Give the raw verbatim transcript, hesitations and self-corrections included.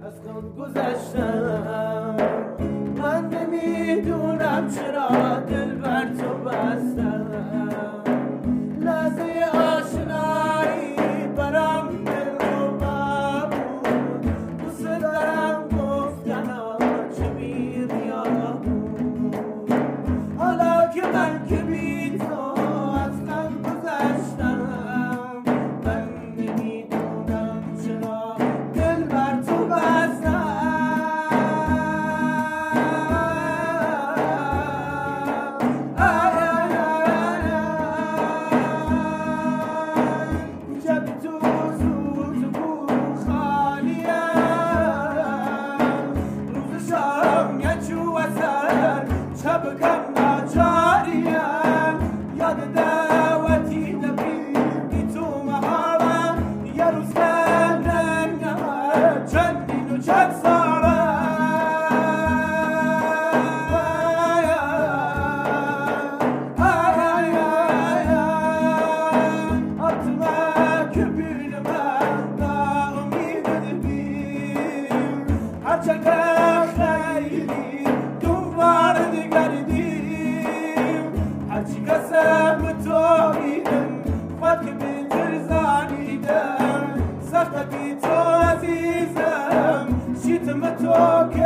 از خود گذشتم، من نمیدونم چرا دل بر تو بستم. لحظه آشنایی برام دلربا بود، دوست دارم گفتن چه بی‌ریا بود. حالا که من که بی تو از غم گذشتم، من نمیدونم چرا دل بر تو بستم. شبكم ناجاريا يا دعوتي نبي تو مهارا يا رزقنا جنين وجد صارا أطمع كبير ما ناومي نبي هرجك خيري دوباره نگردیم، هرچی قسم تو میدم خود که بهتر زانیدم، سخت بی تو عزیزم شیطم تو که